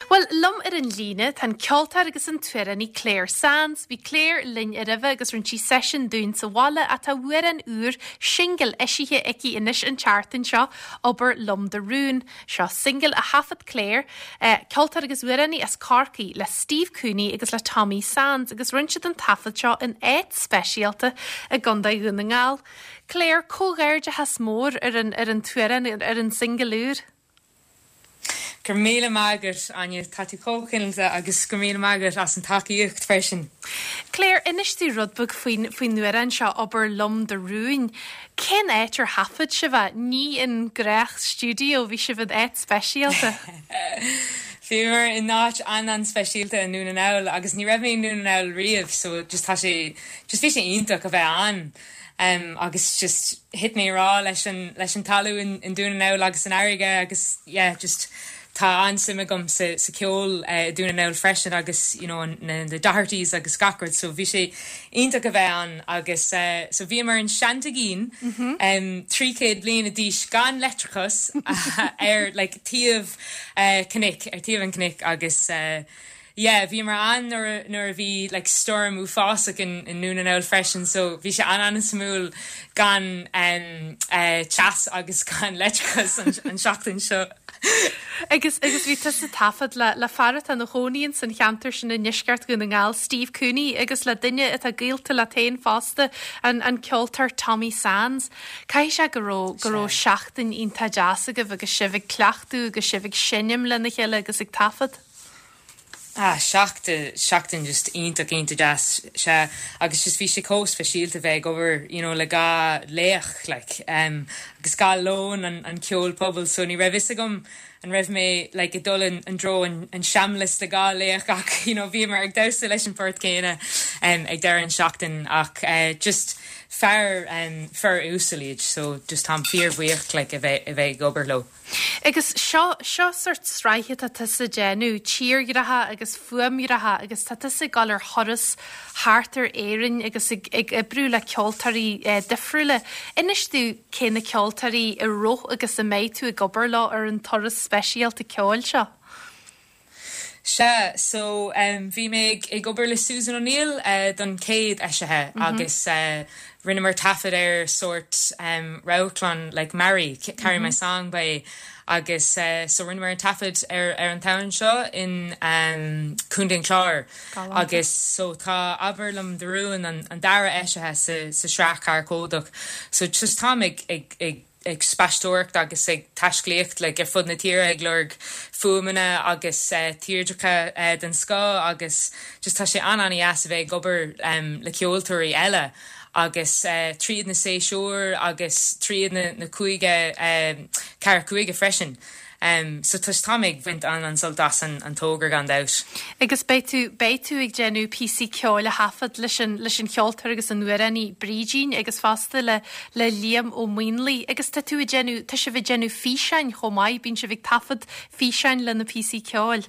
Well, lum an líne tan ceoltar agus an Twitter ní Claire Sands, bhí Claire linn ribh agus run sí session dún sa bhla a tá bhuiar an úr single isithe ici inis an chartan seo obair lum de rún. Seo single a hafad Claire, ceoltar agus bhuiarní as carcaí le Steve Cooney agus le Tommy Sands agus run siad an tafad seo an éit speisialta a gunda gúna ngáil. Claire, cóghairde has mór ar an Twitter ar an single úr? Gur míle mágart anya tatú cóchinilta agus gur míle mágart as an takeíocht freisin. Claire, inistí rudbug faoin nuair an seo obair lum de rún. Cén éit ar hafad se bheith ní in grech studio bhí se bheith éit speisialta? Fiúr in náit an speisialta an nún an eil agus ní raibh mé nún an eil riamh, so just bhí sé ionach a bheith an. Agus just hit me rá leis an talú in dún an eil agus an airige agus, just tá ansim agam sa ceol dún an eil freisin agus, the Dohertys agus Scackward, so bhí sé ionach a bheith an agus, so bhí mar an Shantigeen, 300 bliain a díos gan letrachas tíomh cnic agus, bhí mar an nuair a bhí storm ú fásach in nún an eil freisin, so bhí sé an smúil gan chas agus gan letrachas an seachtain seo. Agus bhí tu sa tafad le farad an choíonn san cheantar sin na nisceart gona ngáil Steve Cooney agus le duine a géalta le tain fásta an ceoltar Tommy Sands. Cai se go ró seachtain ionta deasa go bh go sibh cleachtú go sibh sinnim lena chéile agus ag tafad? Seachtain just ionta deas se agus just bhí sé cós feisialta bheith over, le gá léach, agus gá lón an ceol pobl, so ní raibh is agam an raibh mé i dul an dro an seamlas le gá léach ach, bhí mar ag dausa leis an port céine ag deir an seachtain ach just fear úsalaid, so just tá fíormhuiocht a bheith gobar lo. Agus seo sort straithe tá sa dénú, tír iratha agus fuam iratha agus tá sa galar choras háartar éireann agus ag brú le ceoltarí difriúla. Inistú céna ceoltarí i roth agus a méid tú a gobar lá ar an toras speisialta ceol seo? So bhí mé ag gobar le Susan O'Neill don céad eisithe agus rinne mar tafad sort Rauchlan Mary, carry my song by agus so rinne mar tafad ar an town seo in Cúndin Clár agus so tá aberlam de ruúin an dara eisithe sa sreach ar códach, so just tá ag spastóirt agus ag taiscléocht ar fud na tíre ag lurg fuamana agus tírdrecha den scá agus just tá sé aní as a bheith gobar le ceoltóirí eile agus tríad na séisiúr agus tríad na cuaige cara cuaige freisin. So tus támig bhaint an soldas an tógar gan daus. Agus béitú ag genú PC ceol a hafad leis an cheoltar agus an nuairení brídín agus fásta le Liam ó Muinlí agus tá tú a genú tá se bh genú físein chomáid bín se bh tafad físein le na PC ceol.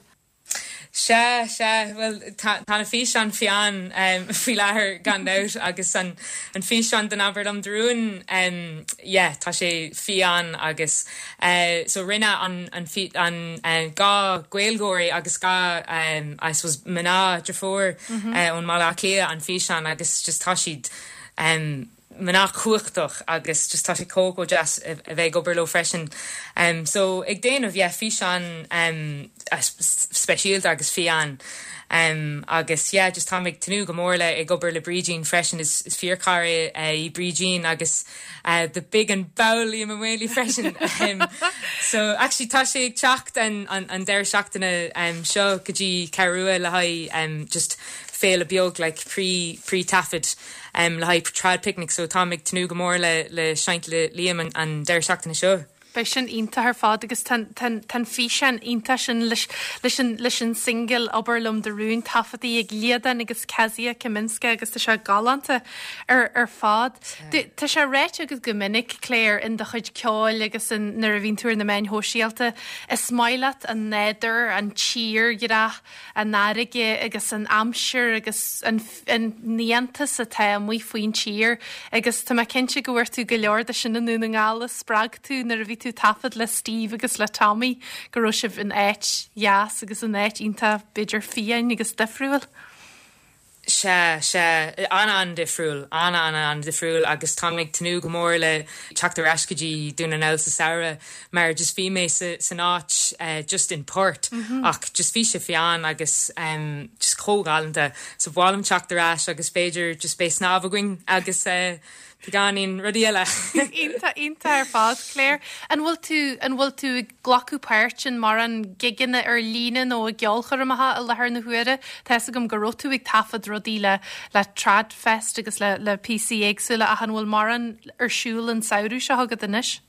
Well, tána físean fián fí láthair gan daus agus an físean den aberlam drún tá sé fián agus so rinne an gá gweilgóirí agus gá I suppose mná drafór ón mala clia an físean agus just tá siad mná cuachtoch agus just tá sé cócó jazz a bheith gobar lo freisin. So ag déanamh físean speisialt agus fián agus just tá ag tanú go mór le ag gobar le brídín freisin is fíorcáir I brídín agus the big and bowly am really freisin. So actually tá sé ag teacht an deir seachtainna seo go dtí carrua le haid just féle beag pre-tafid le haid trad picnic, so tá ag tanú go mór le seint le Liam an deir seachtainna seo. Bei sin ínta ar fád agus tan físean ínta sin leis an single oberlum de rún tafadaí ag líadan agus Kezia Kaminska agus tá se galanta ar fád. Tá se réit agus go minic Claire in de chuid ceáil agus nar a bhín túir na main hóisialta is smáileat an néidir an tír gurach an náige agus an amsir agus an níanta sa ta mí faoin tír agus tá cinse go bhfuir tú go leor de sin na ngála sprág tú nar a bhí tú tafad le Steve agus le Tommy go raibh sibh in éit jaas agus in éit ínta beidir fiain agus difriúil. An difriúil agus tánig tanú go mór le teachtar ascadí dúna an Elsa Saura mar just bhí mé san áit just in Port ach just bhí sé fián agus just cógáilanta sa bhálam teachtar as agus féidir just bé snábhaing agus Piganin rudíile. Ínta fád, Claire. An bhfuil tú glacu páirtin mar an giganna lína ó a geolchar amatha a lethar na huire, Tesa gom gorótú ag tafad rodíle le trad fest agus le PC éagsúla a han bhfuil mar an siúil an saoú se hagad inis.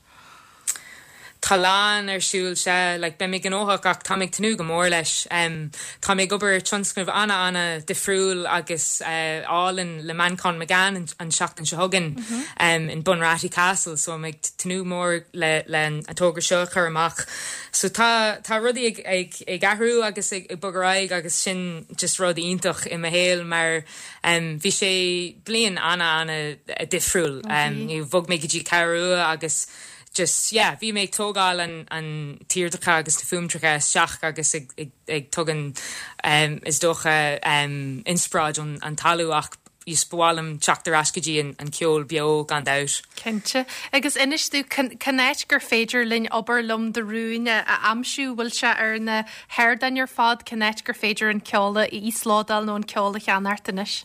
Talán siúil se le be mé an óthach ach tá tanú go mór leis. Tá mé gobar tionscnamh anna difriúil agus álinn le Mancon McGann an seachtain se thugan in Bunratty Castle, so mé tanú mór le atógur seo chur amach. So tá rudí ag ahrú agus ag bugaráig agus sin just rudí ítach i héal mar bhí sé blian anna difriúil. Ní bhog mé go dtí carú agus just, bhí méid tógáil an tíirdacha agus na fumtracha seach agus ag tugan is dócha inspráid an talúach í spálam teachtar ascadí an ceol beo gan dát. Cinte. Agus inis tú canéit gur féidir linn obair lom de rúine a amsú bhfuil se ar na hairdain ar fád canéit gur féidir an ceola í Sládal nó an ceola cheanart inis.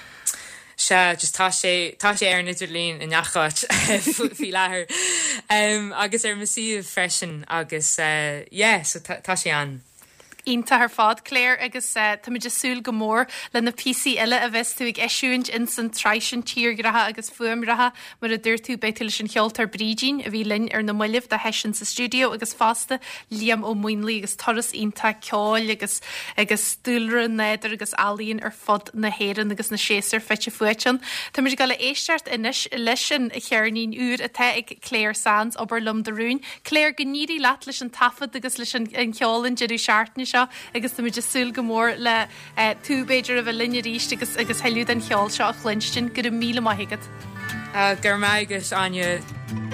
Just tá sé ar nidirlín in neachát fi láthair agus ar masíomh freisin agus so tá sé an. Ínta ar fád, Claire, agus tá muid súil go mór le na PC eile a bheits tú ag eisiúint in san treisin tíorgratha agus fuamratha mar a dúir tú beitil sin cheoltar brídín a bhí linn ar na muileh de heisin sa stúdio agus fásta Liam ó Muinlí agus toras ínta ceáil agus dúlra néidir agus alíonn ar fod na héan agus na séar feitte fuitin. Tá muid go le éisteart inis leis sin a chearnín úr a the ag Claire Sands obair lom de rún. Claire go níí leat leis an tafad agus leis an ceálann jeú seaartní agus tá muid súil go mór le tú beidir a bheith linne ríist agus heiliú den cheáil seo a chlinstin go 1,000 maithigad. Gur maigus Anya.